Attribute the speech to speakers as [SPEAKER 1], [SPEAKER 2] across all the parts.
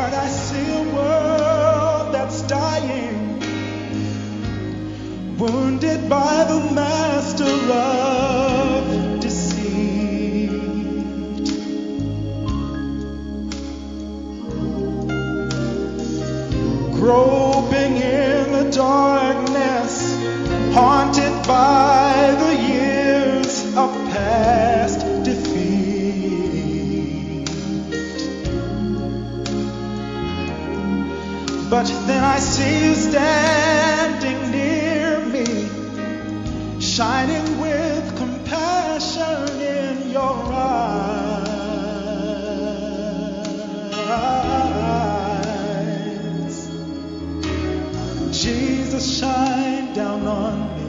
[SPEAKER 1] Lord, I see a world that's dying, wounded by the master of deceit, groping in the darkness, haunted by the years of past defeat. But then I see you standing near me, shining with compassion in your eyes. Jesus, shine down on me.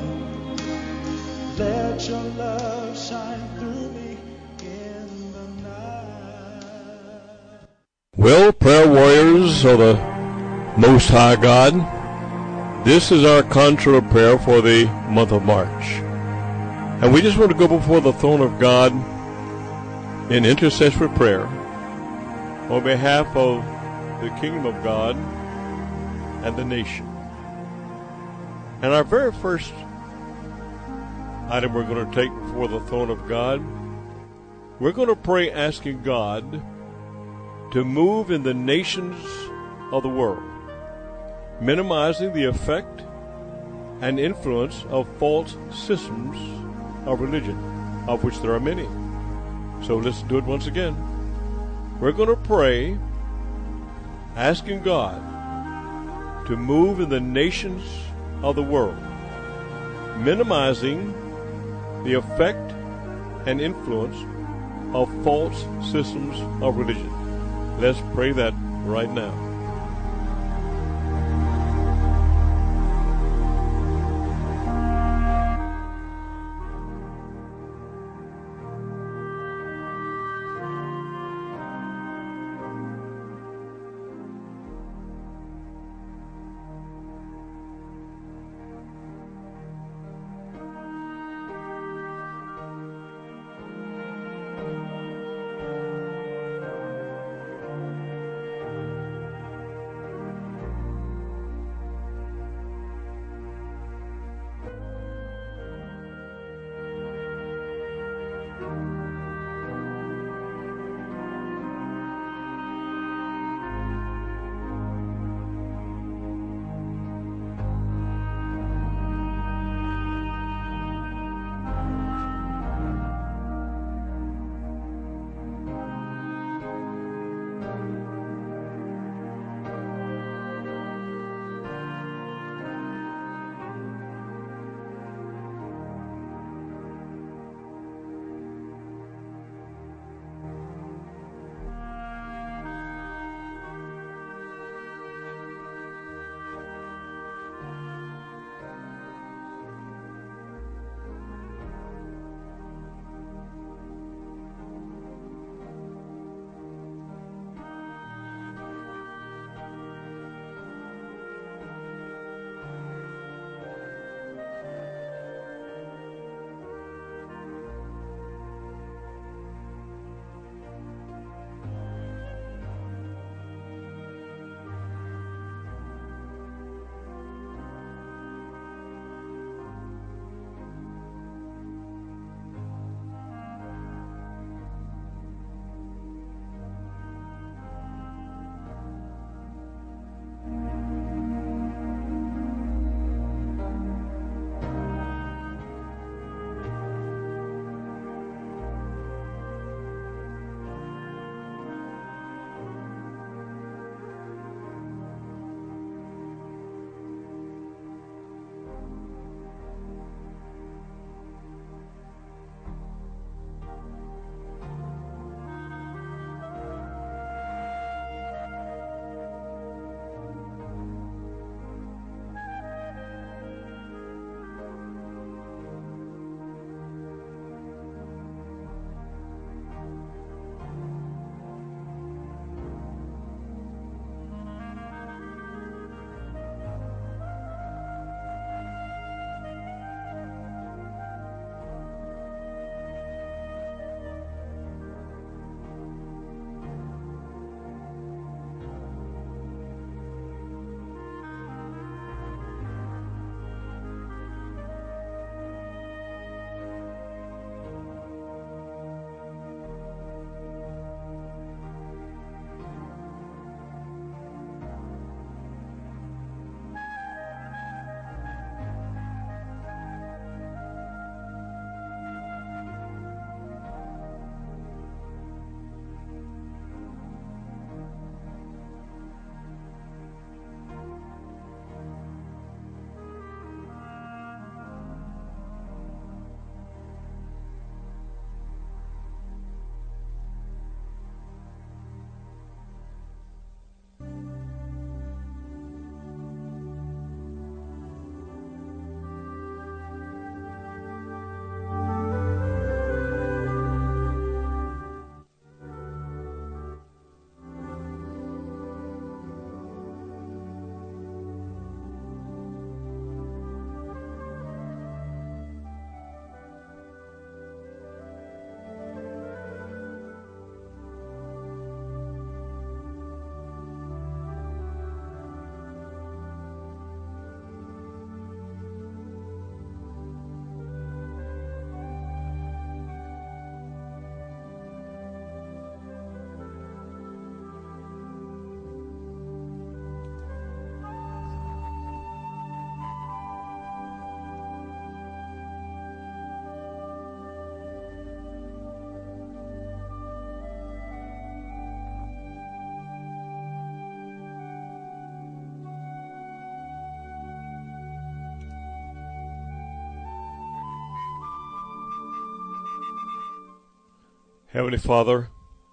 [SPEAKER 1] Let your love shine through me in the night.
[SPEAKER 2] Well, prayer warriors of the Most High God, this is our contra prayer for the month of March. And we just want to go before the throne of God in intercessory prayer on behalf of the kingdom of God and the nation. And our very first item we're going to take before the throne of God, we're going to pray asking God to move in the nations of the world, minimizing the effect and influence of false systems of religion, of which there are many. So let's do it once again. We're going to pray asking God to move in the nations of the world, minimizing the effect and influence of false systems of religion. Let's pray that right now. Heavenly Father,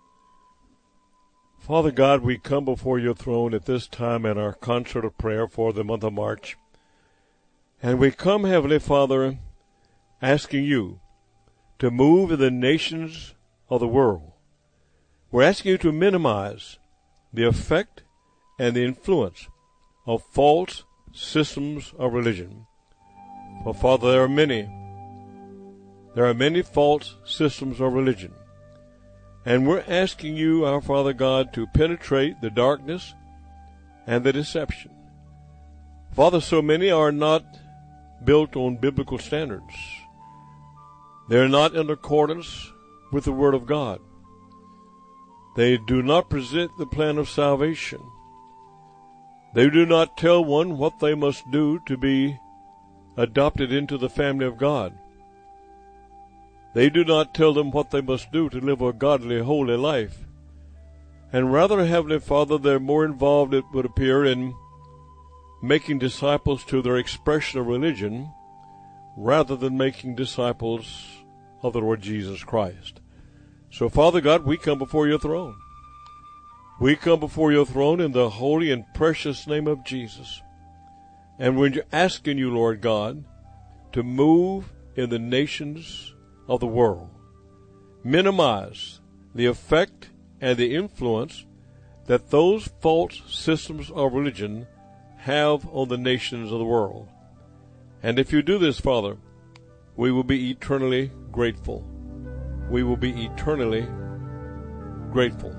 [SPEAKER 2] Father God, we come before your throne at this time in our concert of prayer for the month of March. And we come, Heavenly Father, asking you to move in the nations of the world. We're asking you to minimize the effect and the influence of false systems of religion. For Father, there are many false systems of religion. And we're asking you, our Father God, to penetrate the darkness and the deception. Father, so many are not built on biblical standards. They're not in accordance with the Word of God. They do not present the plan of salvation. They do not tell one what they must do to be adopted into the family of God. They do not tell them what they must do to live a godly, holy life. And rather, Heavenly Father, they're more involved, it would appear, in making disciples to their expression of religion rather than making disciples of the Lord Jesus Christ. So, Father God, we come before your throne. We come before your throne in the holy and precious name of Jesus. And we're asking you, Lord God, to move in the nations of the world. Minimize the effect and the influence that those false systems of religion have on the nations of the world. And if you do this, Father, we will be eternally grateful. We will be eternally grateful.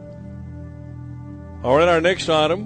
[SPEAKER 2] All right, our next item,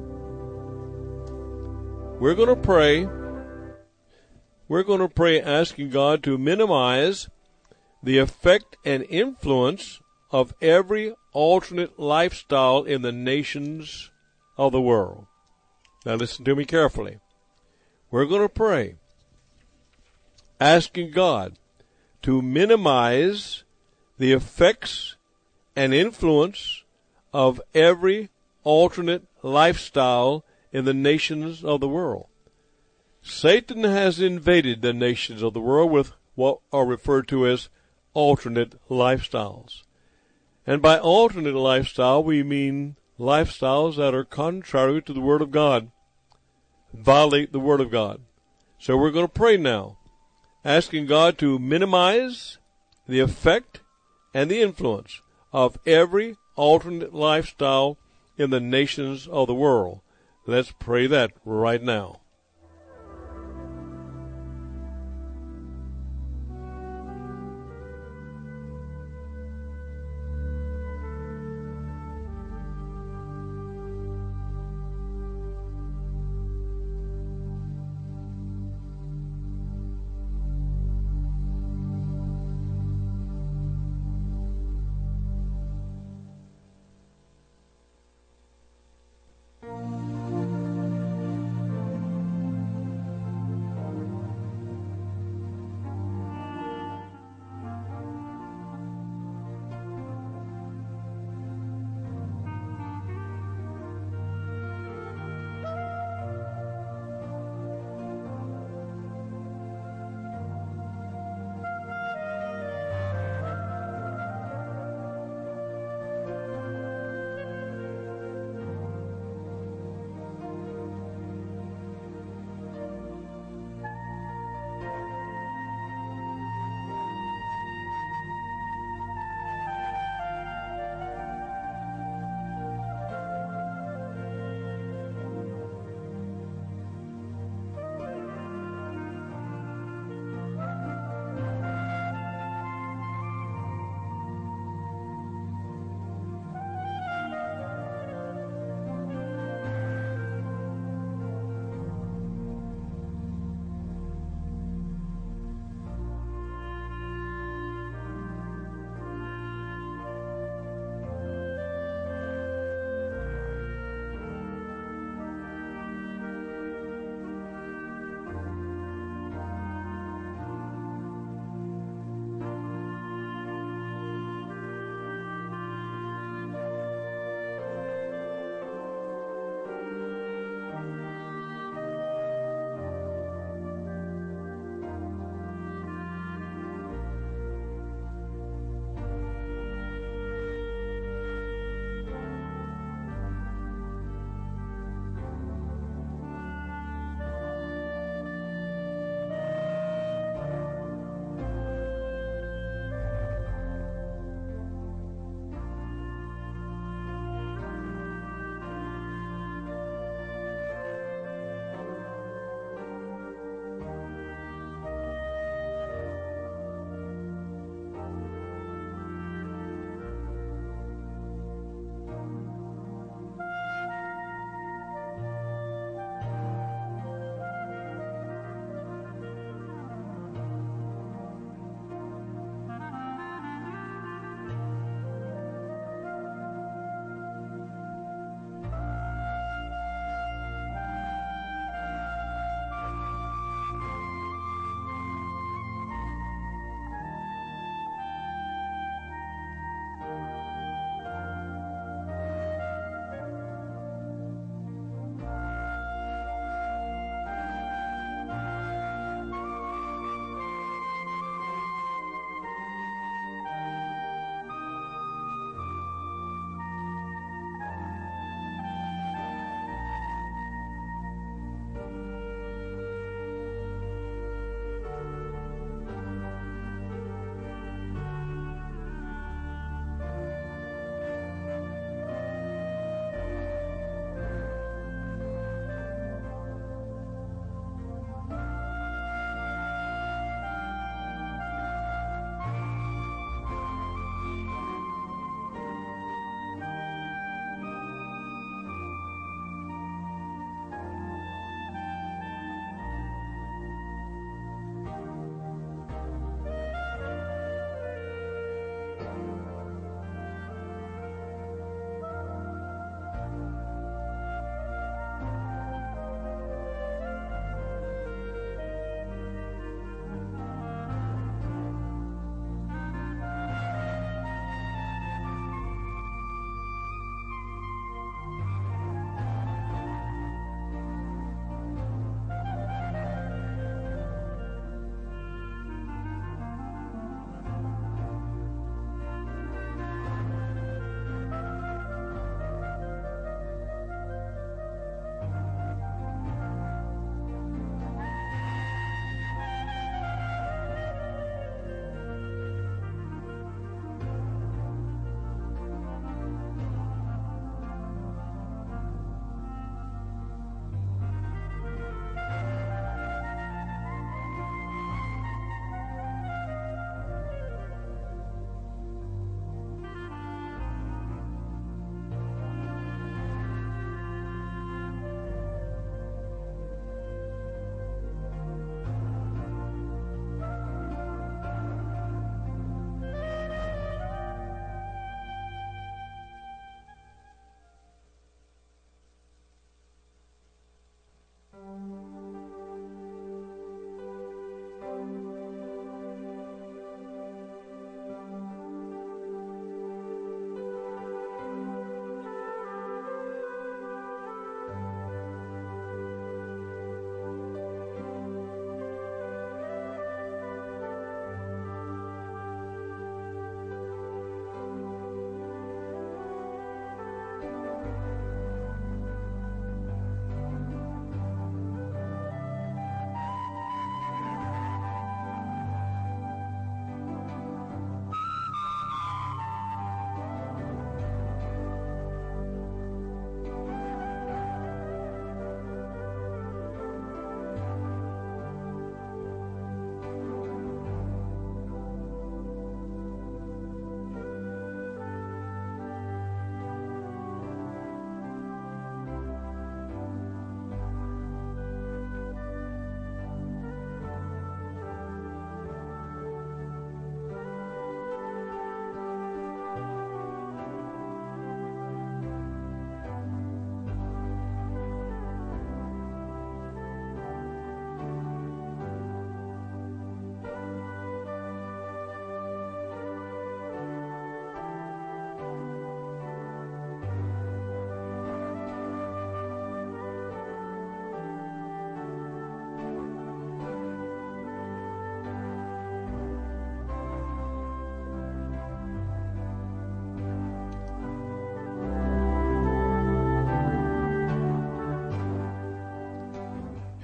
[SPEAKER 2] we're going to pray. We're going to pray asking God to minimize the effect and influence of every alternate lifestyle in the nations of the world. Now listen to me carefully. We're going to pray asking God to minimize the effects and influence of every alternate lifestyle in the nations of the world. Satan has invaded the nations of the world with what are referred to as alternate lifestyles. And by alternate lifestyle, we mean lifestyles that are contrary to the Word of God, violate the Word of God. So we're going to pray now, asking God to minimize the effect and the influence of every alternate lifestyle in the nations of the world. Let's pray that right now.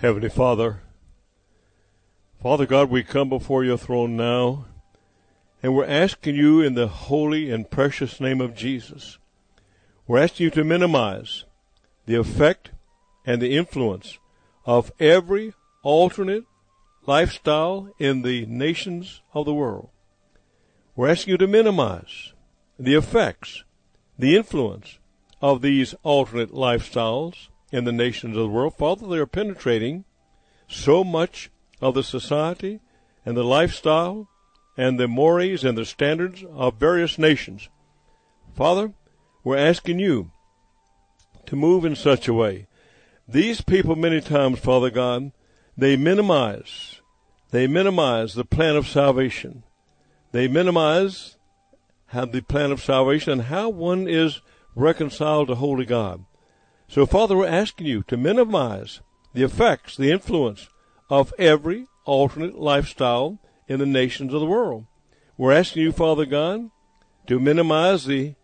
[SPEAKER 2] Heavenly Father, Father God, we come before your throne now, and we're asking you in the holy and precious name of Jesus, we're asking you to minimize the effect and the influence of every alternate lifestyle in the nations of the world. We're asking you to minimize the effects, the influence of these alternate lifestyles in the nations of the world. Father, they are penetrating so much of the society and the lifestyle and the mores and the standards of various nations. Father, we're asking you to move in such a way. These people many times, Father God, they minimize the plan of salvation. They minimize the plan of salvation and how one is reconciled to holy God. So, Father, we're asking you to minimize the effects, the influence of every alternate lifestyle in the nations of the world. We're asking you, Father God, to minimize the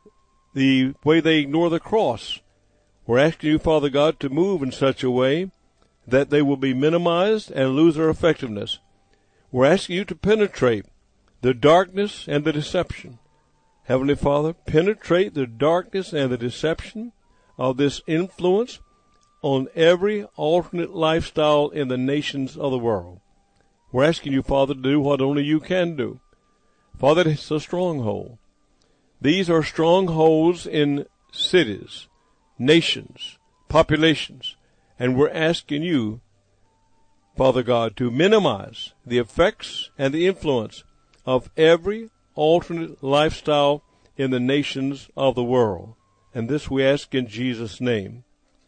[SPEAKER 2] way they ignore the cross. We're asking you, Father God, to move in such a way that they will be minimized and lose their effectiveness. We're asking you to penetrate the darkness and the deception. Heavenly Father, penetrate the darkness and the deception of this influence on every alternate lifestyle in the nations of the world. We're asking you, Father, to do what only you can do. Father, it's a stronghold. These are strongholds in cities, nations, populations, and we're asking you, Father God, to minimize the effects and the influence of every alternate lifestyle in the nations of the world. And this we ask in Jesus' name.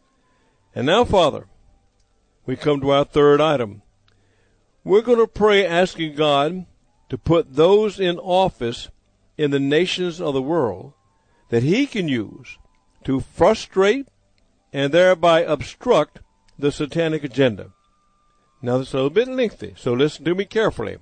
[SPEAKER 2] And now, Father, we come to our third item. We're going to pray asking God to put those in office in the nations of the world that he can use to frustrate and thereby obstruct the satanic agenda. Now, this is a little bit lengthy, so listen to me carefully.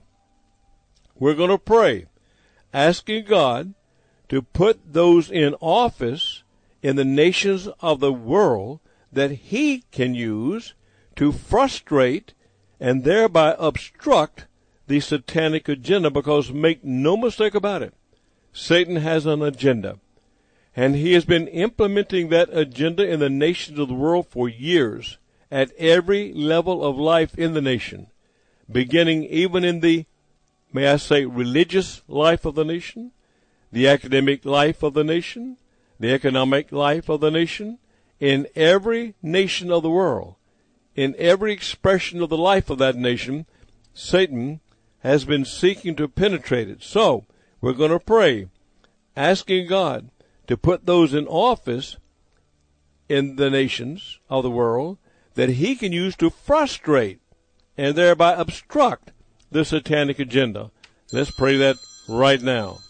[SPEAKER 2] We're going to pray asking God to put those in office in the nations of the world that he can use to frustrate and thereby obstruct the satanic agenda, because make no mistake about it, Satan has an agenda, and he has been implementing that agenda in the nations of the world for years at every level of life in the nation, beginning even in the, may I say, religious life of the nation, the academic life of the nation, the economic life of the nation, in every nation of the world, in every expression of the life of that nation, Satan has been seeking to penetrate it. So, we're going to pray, asking God to put those in office in the nations of the world that he can use to frustrate and thereby obstruct the satanic agenda. Let's pray that right now.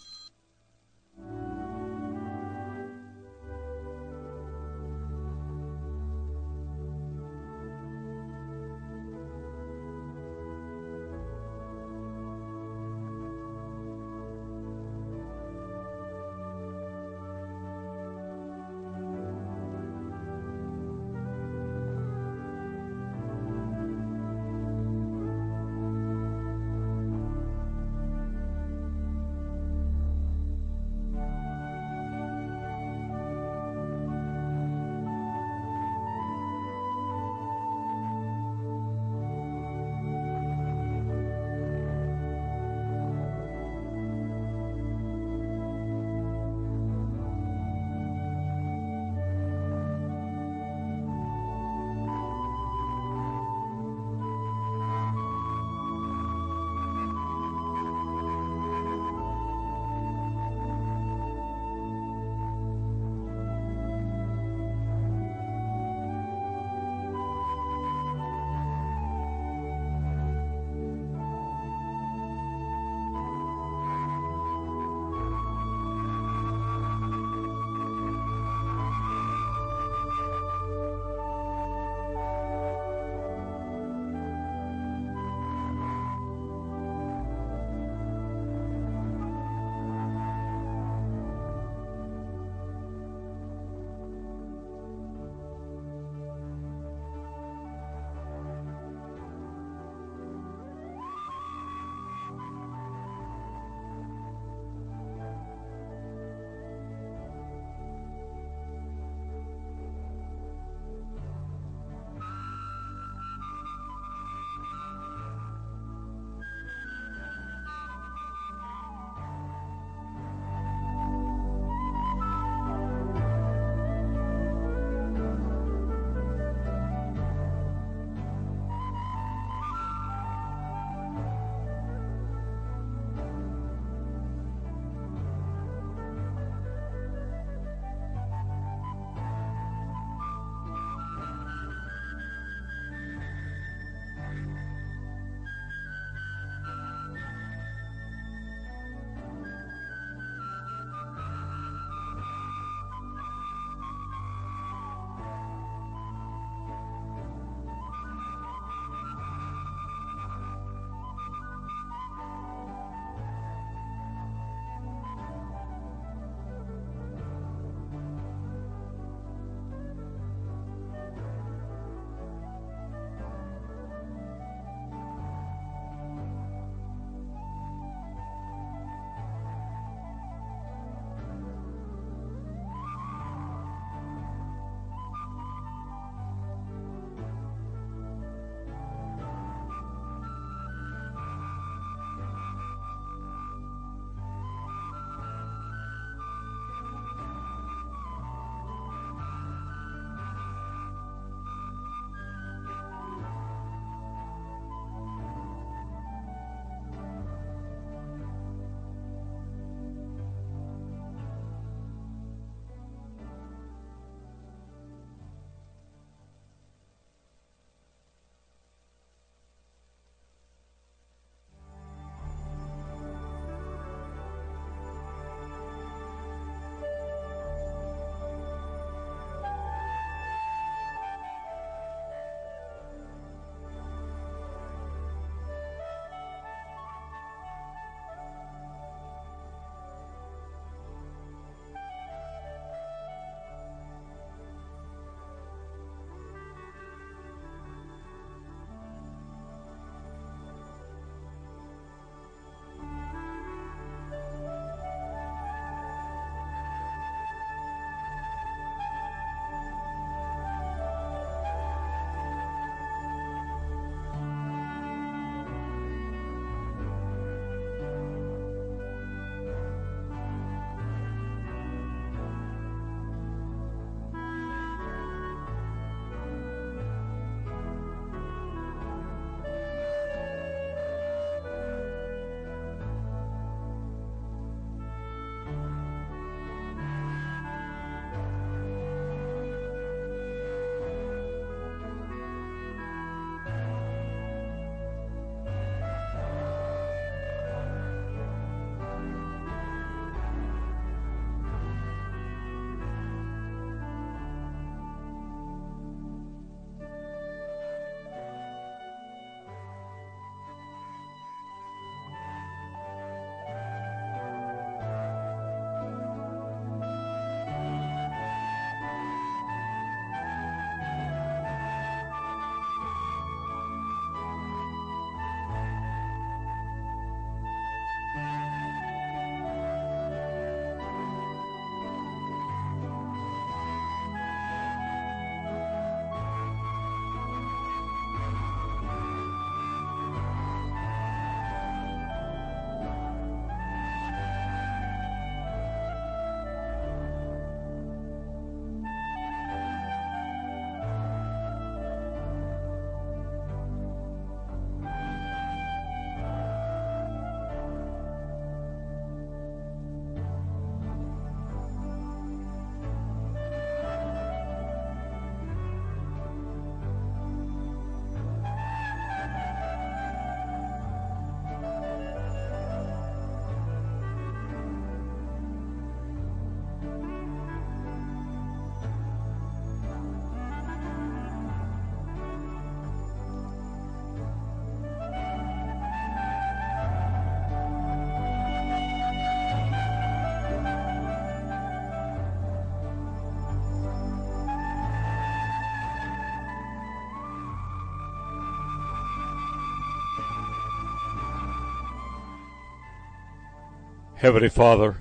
[SPEAKER 2] Heavenly Father,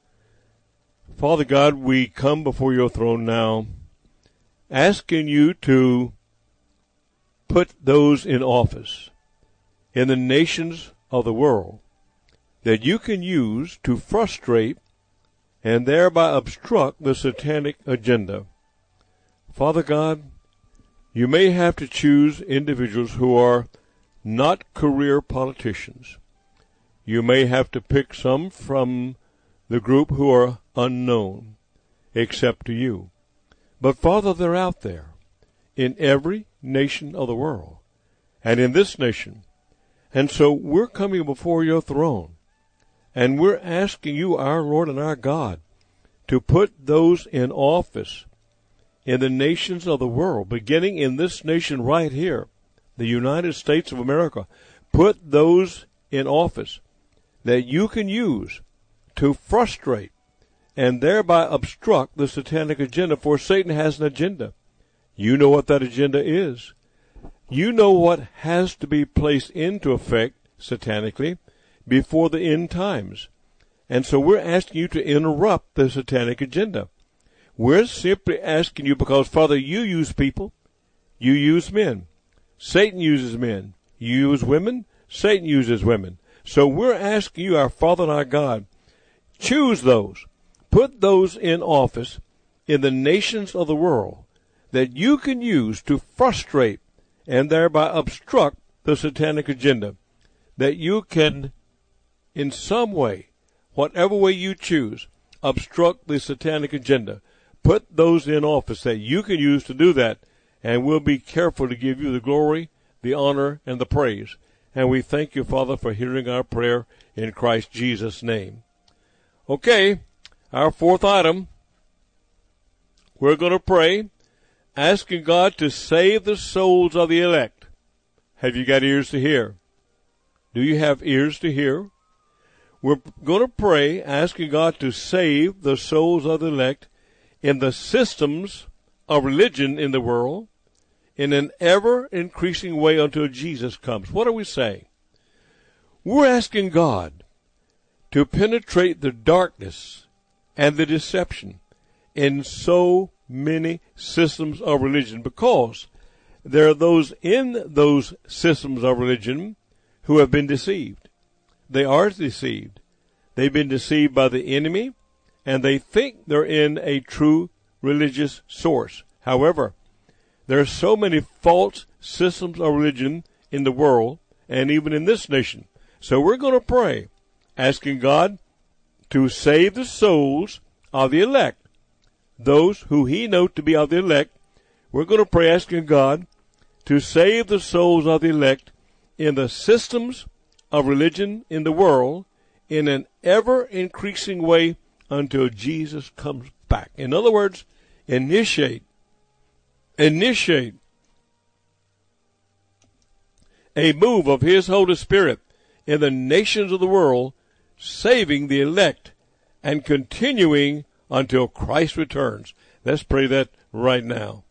[SPEAKER 2] Father God, we come before your throne now, asking you to put those in office in the nations of the world that you can use to frustrate and thereby obstruct the satanic agenda. Father God, you may have to choose individuals who are not career politicians. You may have to pick some from the group who are unknown, except to you. But Father, they're out there in every nation of the world and in this nation. And so we're coming before your throne and we're asking you, our Lord and our God, to put those in office in the nations of the world, beginning in this nation right here, the United States of America. Put those in office that you can use to frustrate and thereby obstruct the satanic agenda, for Satan has an agenda. You know what that agenda is. You know what has to be placed into effect satanically before the end times. And so we're asking you to interrupt the satanic agenda. We're simply asking you because, Father, you use people. You use men. Satan uses men. You use women. Satan uses women. So we're asking you, our Father and our God, choose those. Put those in office in the nations of the world that you can use to frustrate and thereby obstruct the satanic agenda. That you can, in some way, whatever way you choose, obstruct the satanic agenda. Put those in office that you can use to do that, and we'll be careful to give you the glory, the honor, and the praise. And we thank you, Father, for hearing our prayer in Christ Jesus' name. Okay, our fourth item, we're going to pray, asking God to save the souls of the elect. Have you got ears to hear? Do you have ears to hear? We're going to pray, asking God to save the souls of the elect in the systems of religion in the world, in an ever-increasing way until Jesus comes. What are we saying? We're asking God to penetrate the darkness and the deception in so many systems of religion, because there are those in those systems of religion who have been deceived. They are deceived. They've been deceived by the enemy, and they think they're in a true religious source. However, there are so many false systems of religion in the world and even in this nation. So we're going to pray, asking God to save the souls of the elect, those who he knows to be of the elect. We're going to pray, asking God to save the souls of the elect in the systems of religion in the world in an ever-increasing way until Jesus comes back. In other words, initiate a move of his Holy Spirit in the nations of the world, saving the elect and continuing until Christ returns. Let's pray that right now.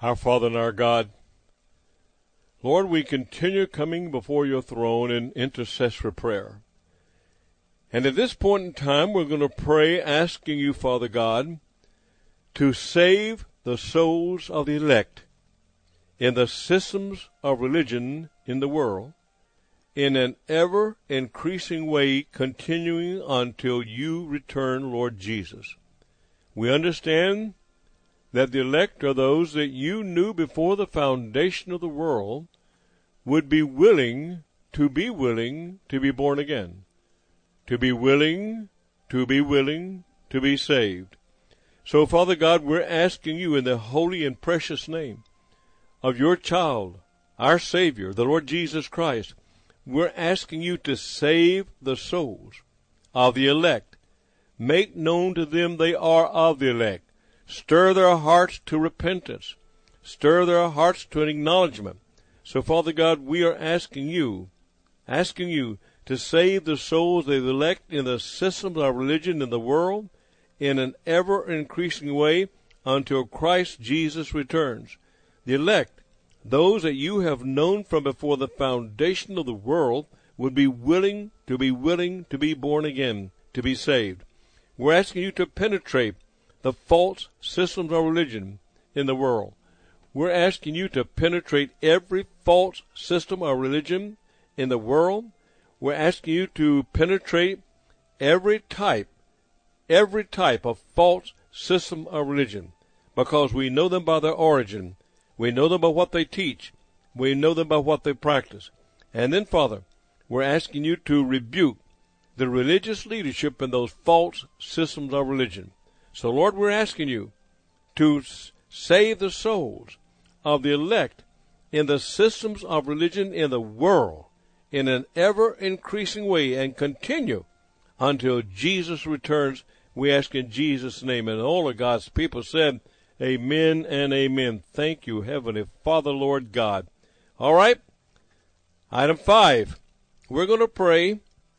[SPEAKER 2] Our Father and our God, Lord, we continue coming before your throne in intercessory prayer. And at this point in time, we're going to pray asking you, Father God, to save the souls of the elect in the systems of religion in the world in an ever-increasing way, continuing until you return, Lord Jesus. We understand that the elect are those that you knew before the foundation of the world would be willing to be born again, to be willing to be saved. So, Father God, we're asking you in the holy and precious name of your child, our Savior, the Lord Jesus Christ, we're asking you to save the souls of the elect. Make known to them they are of the elect. Stir their hearts to repentance. Stir their hearts to an acknowledgement. So, Father God, we are asking you to save the souls of the elect in the systems of religion in the world in an ever-increasing way until Christ Jesus returns. The elect, those that you have known from before the foundation of the world, would be willing to be born again, to be saved. We're asking you to penetrate the false systems of religion in the world. We're asking you to penetrate every false system of religion in the world. We're asking you to penetrate every type of false system of religion, because we know them by their origin. We know them by what they teach. We know them by what they practice. And then, Father, we're asking you to rebuke the religious leadership in those false systems of religion. So, Lord, we're asking you to save the souls of the elect in the systems of religion in the world in an ever-increasing way and continue until Jesus returns. We ask in Jesus' name. And all of God's people said, amen and amen. Thank you, Heavenly Father, Lord God. All right. Item 5. We're going to pray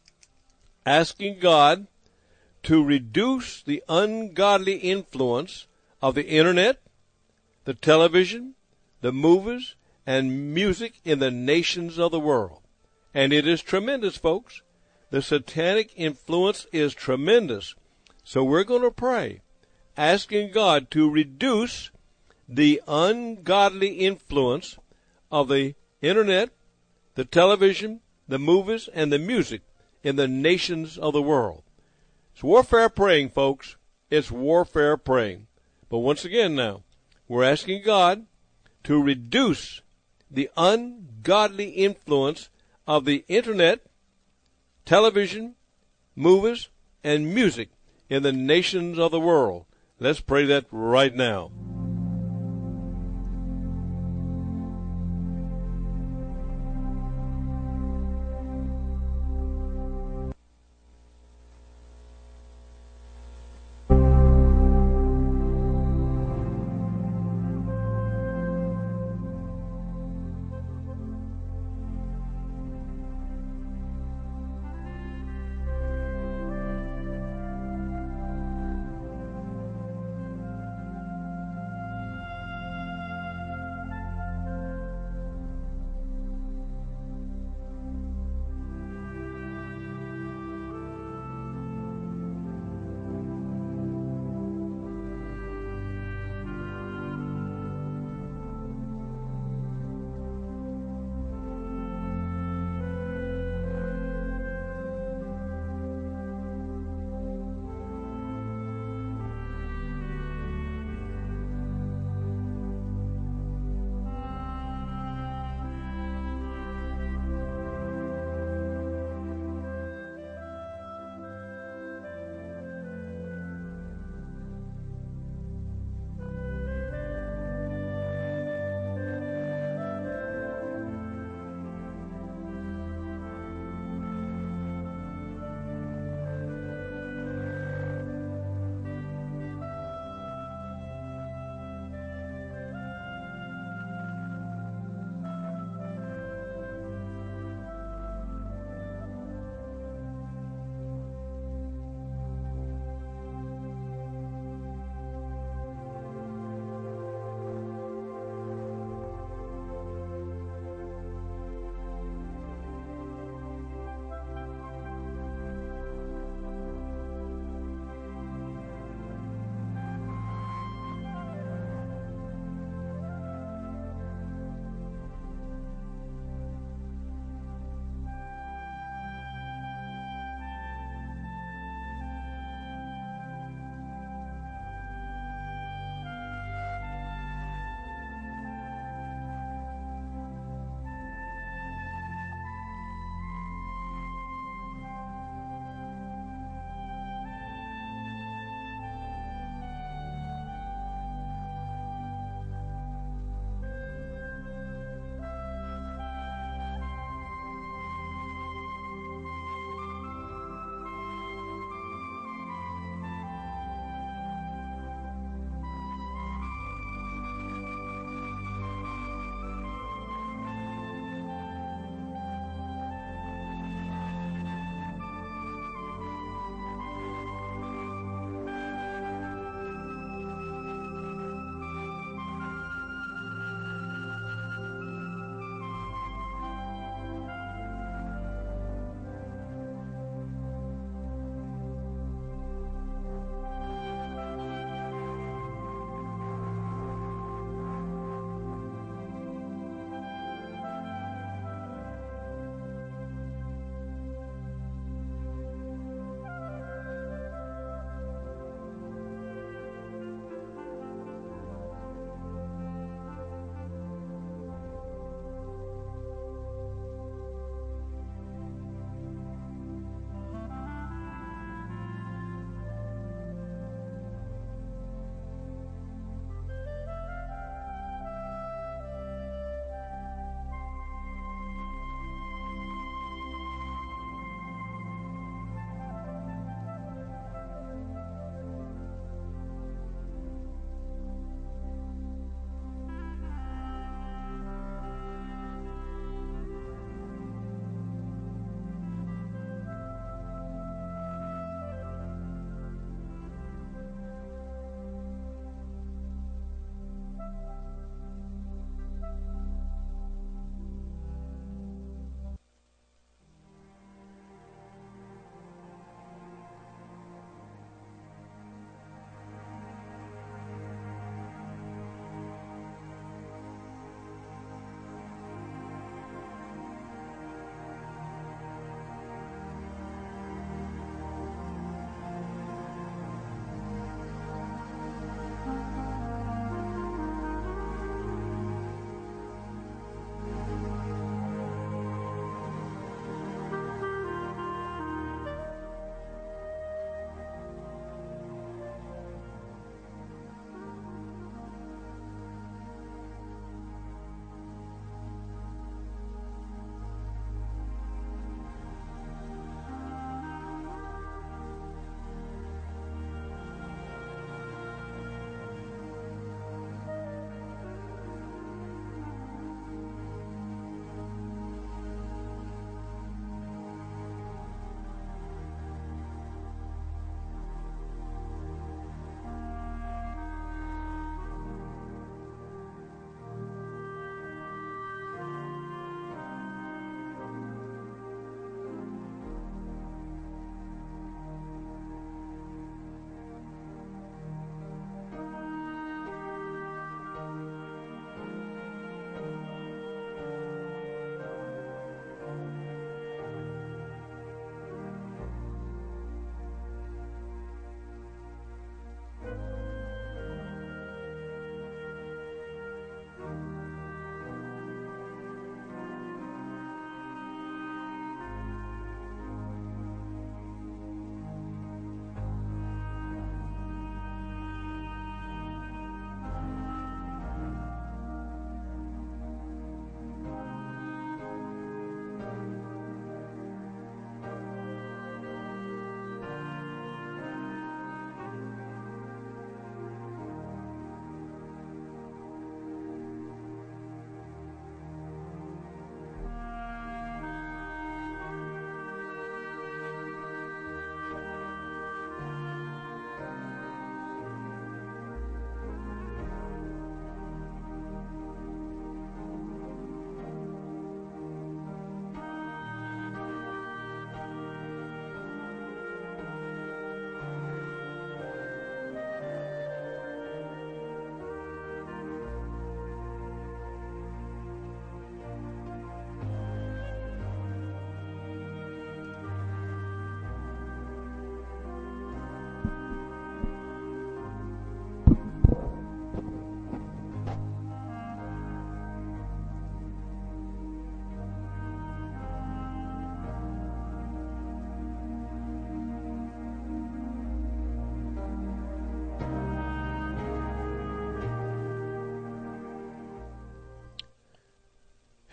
[SPEAKER 2] asking God to reduce the ungodly influence of the internet, the television, the movies, and music in the nations of the world. And it is tremendous, folks. The satanic influence is tremendous. So we're going to pray asking God to reduce the ungodly influence of the internet, the television, the movies, and the music in the nations of the world. It's warfare praying, folks. It's warfare praying. But once again now, we're asking God to reduce the ungodly influence of the internet, television, movies, and music in the nations of the world. Let's pray that right now.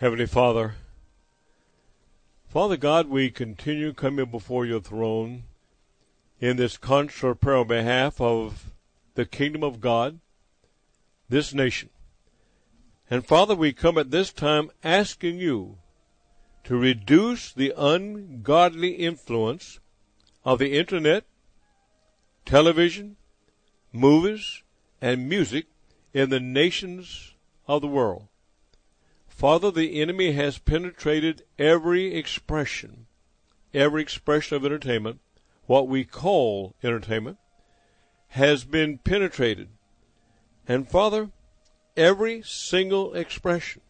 [SPEAKER 2] Heavenly Father, Father God, we continue coming before your throne in this concert prayer on behalf of the kingdom of God, this nation. And Father, we come at this time asking you to reduce the ungodly influence of the internet, television, movies, and music in the nations of the world. Father, the enemy has penetrated every expression of entertainment, what we call entertainment, has been penetrated. And Father, every single expression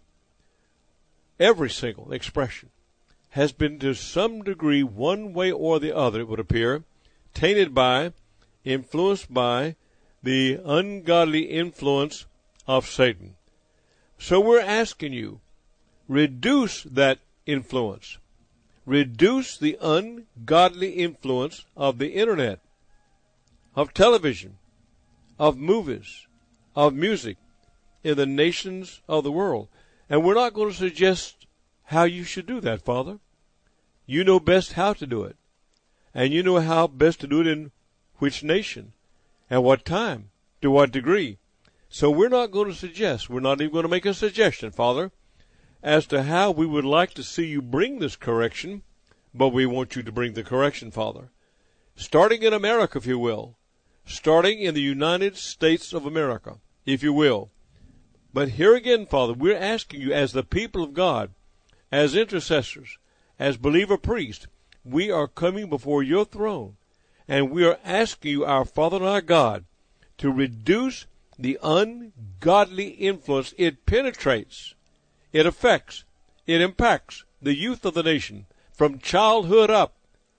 [SPEAKER 2] has been to some degree, one way or the other, it would appear, tainted by, influenced by the ungodly influence of Satan. So we're asking you, reduce that influence. Reduce the ungodly influence of the internet, of television, of movies, of music in the nations of the world. And we're not going to suggest how you should do that, Father. You know best how to do it. And you know how best to do it in which nation, and what time, to what degree. So we're not going to suggest, we're not even going to make a suggestion, Father, as to how we would like to see you bring this correction, but we want you to bring the correction, Father. Starting in America, if you will. Starting in the United States of America, if you will. But here again, Father, we're asking you as the people of God, as intercessors, as believer priests, we are coming before your throne, and we are asking you, our Father and our God, to reduce the ungodly influence. It penetrates, it affects, it impacts the youth of the nation from childhood up.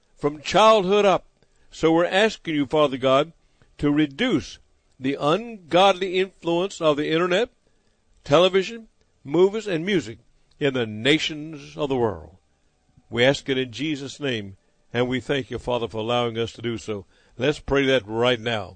[SPEAKER 2] So we're asking you, Father God, to reduce the ungodly influence of the internet, television, movies, and music in the nations of the world. We ask it in Jesus' name, and we thank you, Father, for allowing us to do so. Let's pray that right now.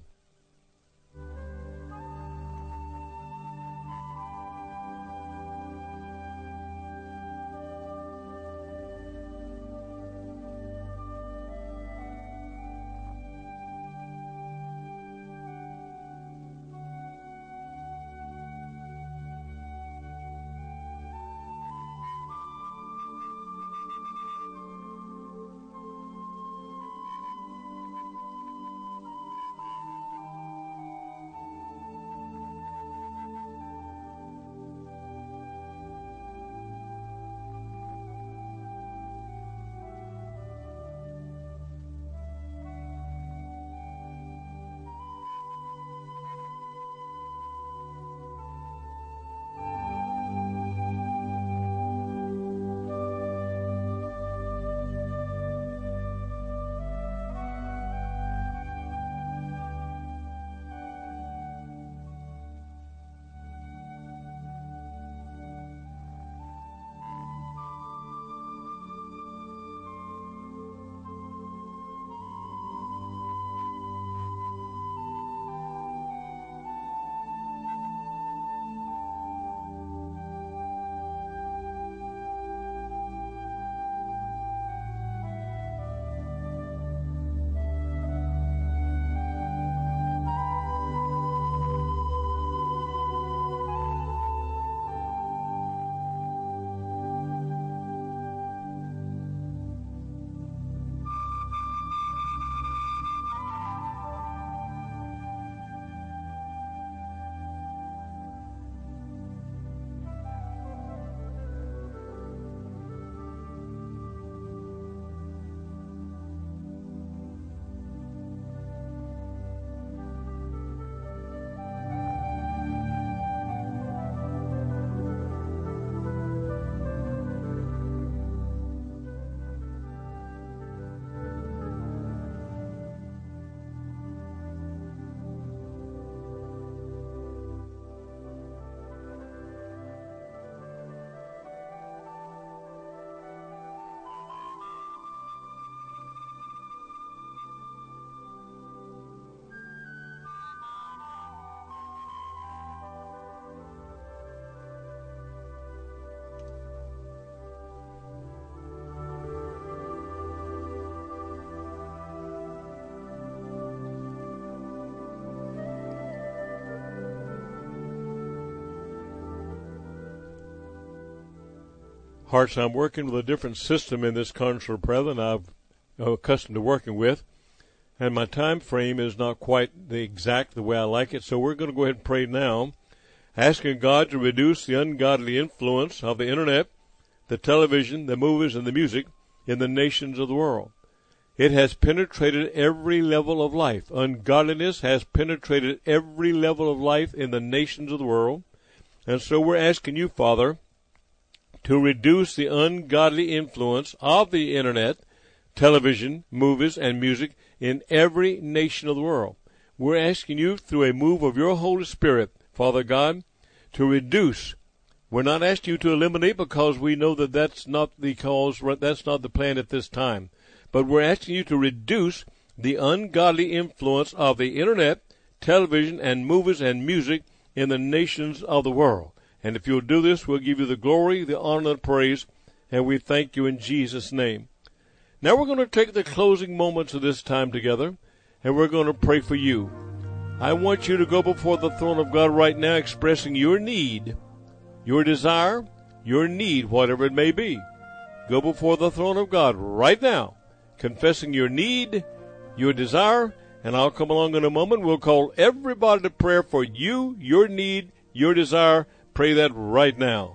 [SPEAKER 2] Hearts, I'm working with a different system in this concert of prayer than I'm accustomed to working with. And my time frame is not quite the way I like it. So we're going to go ahead and pray now, asking God to reduce the ungodly influence of the internet, the television, the movies, and the music in the nations of the world. It has penetrated every level of life. Ungodliness has penetrated every level of life in the nations of the world. And so we're asking you, Father, to reduce the ungodly influence of the internet, television, movies, and music in every nation of the world. We're asking you through a move of your Holy Spirit, Father God, to reduce. We're not asking you to eliminate, because we know that that's not the cause, that's not the plan at this time. But we're asking you to reduce the ungodly influence of the internet, television, and movies and music in the nations of the world. And if you'll do this, we'll give you the glory, the honor, and praise, and we thank you in Jesus' name. Now we're going to take the closing moments of this time together, and we're going to pray for you. I want you to go before the throne of God right now, expressing your need, your desire, your need, whatever it may be. Go before the throne of God right now, confessing your need, your desire, and I'll come along in a moment. We'll call everybody to prayer for you, your need, your desire. Pray that right now.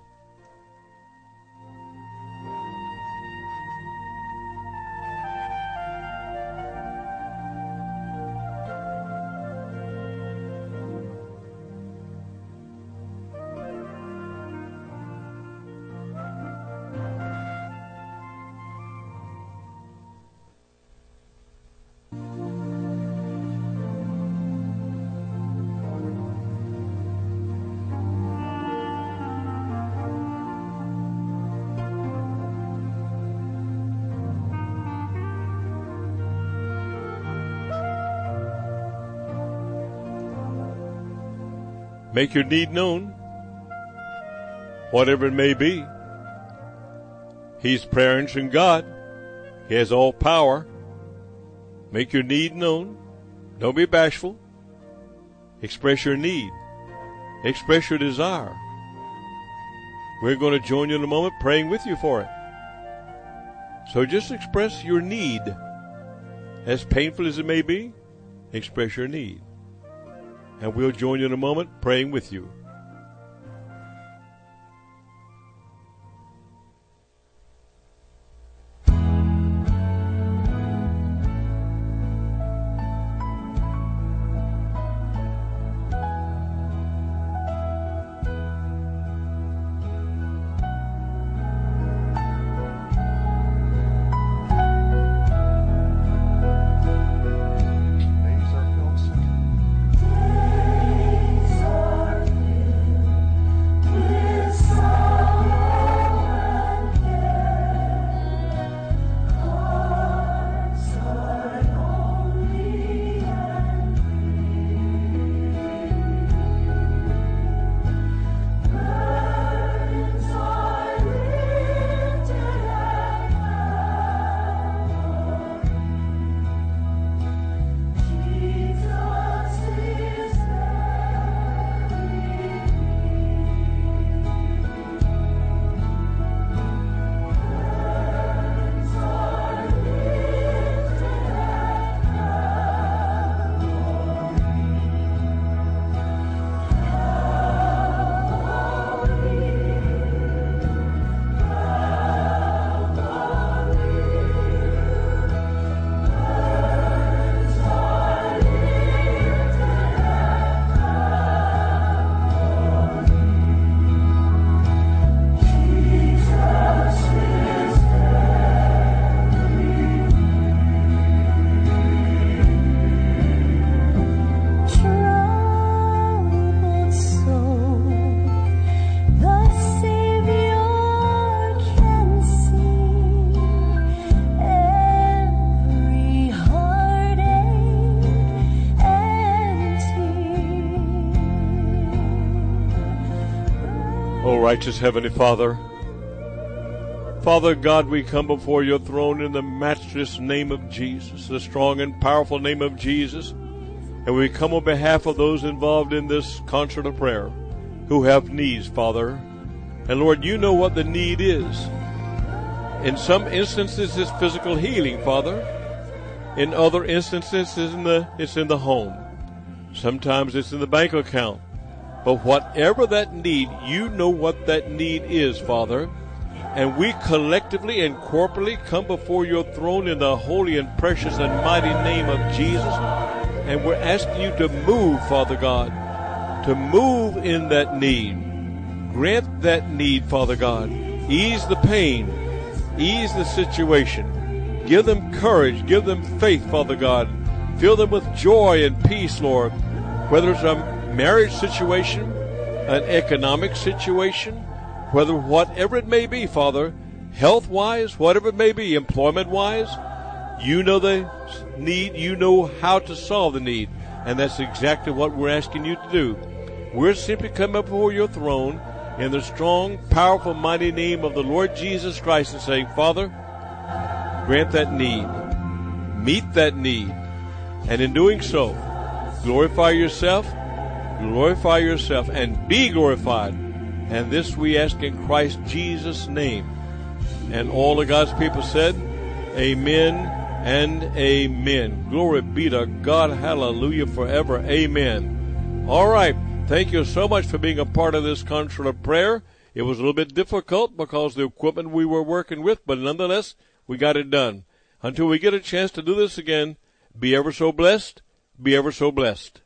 [SPEAKER 2] Make your need known, whatever it may be. He's prayer answering God. He has all power. Make your need known. Don't be bashful. Express your need. Express your desire. We're going to join you in a moment praying with you for it. So just express your need. As painful as it may be, express your need. And we'll join you in a moment praying with you. Righteous Heavenly Father, Father God, we come before your throne in the matchless name of Jesus, the strong and powerful name of Jesus, and we come on behalf of those involved in this concert of prayer who have needs, Father. And Lord, you know what the need is. In some instances, it's physical healing, Father. In other instances, it's in the home. Sometimes it's in the bank account. But whatever that need, you know what that need is, Father. And we collectively and corporately come before your throne in the holy and precious and mighty name of Jesus. And we're asking you to move, Father God, to move in that need. Grant that need, Father God. Ease the pain. Ease the situation. Give them courage. Give them faith, Father God. Fill them with joy and peace, Lord. Whether it's a marriage situation, an economic situation, whatever it may be, Father, health-wise, whatever it may be, employment-wise, you know the need, you know how to solve the need, and that's exactly what we're asking you to do. We're simply coming before your throne in the strong, powerful, mighty name of the Lord Jesus Christ and saying, Father, grant that need, meet that need, and in doing so, glorify yourself, and be glorified. And this we ask in Christ Jesus' name. And all of God's people said, amen and amen. Glory be to God. Hallelujah forever. Amen. All right. Thank you so much for being a part of this concert of prayer. It was a little bit difficult because of the equipment we were working with, but nonetheless, we got it done. Until we get a chance to do this again, be ever so blessed. Be ever so blessed.